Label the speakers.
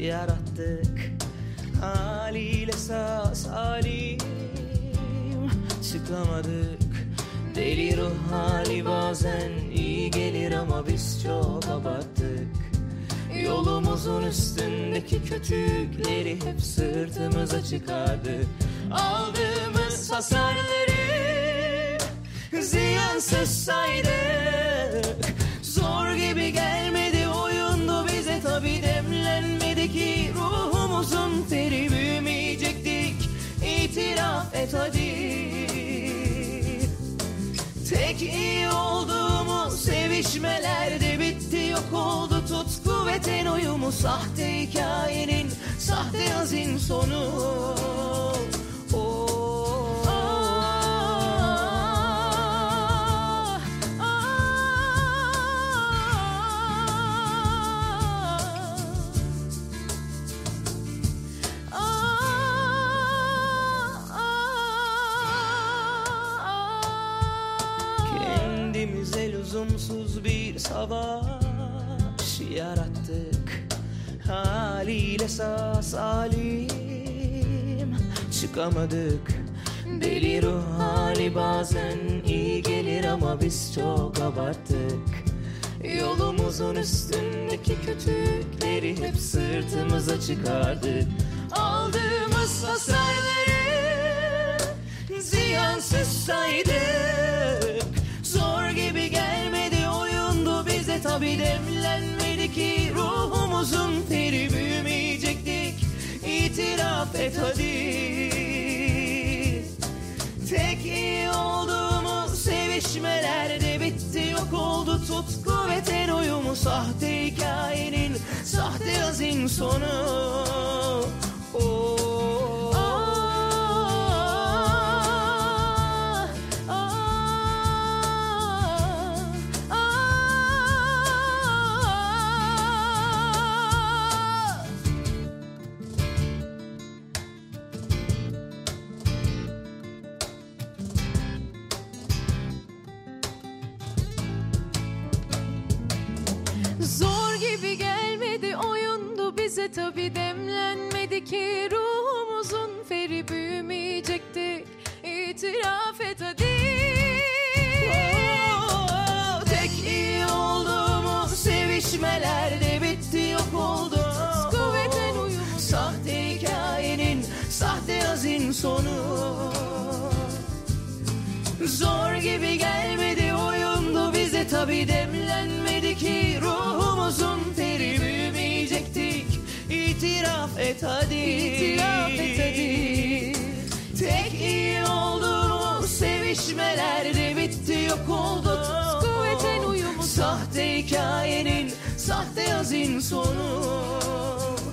Speaker 1: yarattık. Haliyle sağ salim çıkamadık. Deli ruh hali bazen iyi gelir ama biz çok abarttık. Yolumuzun üstündeki kötülükleri hep sırtımıza çıkardık. Aldığımız hasarları ziyansız saydık. Zor gibi gelmedi oyundu bize, tabi demlenmedi ki ruhumuzun teri, büyümeyecektik. İtiraf et hadi. Tek iyi olduğumuz sevişmelerde bitti, yok oldu tutku ve ten uyumu. Sahte hikayenin sahte hazin sonu. Kendimize lüzumsuz bir savaş yarattık. Haliyle sağ salim çıkamadık. Deli ruh hali bazen iyi gelir ama biz çok abarttık. Yolumuzun üstündeki kötülükleri hep sırtımıza çıkardık. Aldığımız hasarları ziyansız saydık. Zor gibi gelmedi oyundu bize, tabi demlenmedi ki ruhumuzun teri, büyümeyecektik. İtiraf et hadi. Tek iyi olduğumuz sevişmelerde bitti, yok oldu tutku ve ten uyumu. Sahte hikayenin sahte hazin sonu.
Speaker 2: Zor gibi gelmedi oyundu bize, tabi demlenmedi ki ruhumuzun feri, büyümeyecektik. İtiraf et hadi.
Speaker 1: Tek iyi olduğumuz sevişmelerde bitti, yok oldu
Speaker 2: Kuvveten uyum.
Speaker 1: sahte hikayenin sahte hazin sonu. Zor gibi gelmedi oyundu bize, tabi demlenmedi ki ruhumuzun teri, büyümeyecektik. İtiraf et hadi.
Speaker 2: İtiraf et hadi.
Speaker 1: Tek iyi olduğumuz sevişmelerde bitti, yok oldu
Speaker 2: Kuvveten uyumu.
Speaker 1: sahte hikayenin sahte hazin sonu.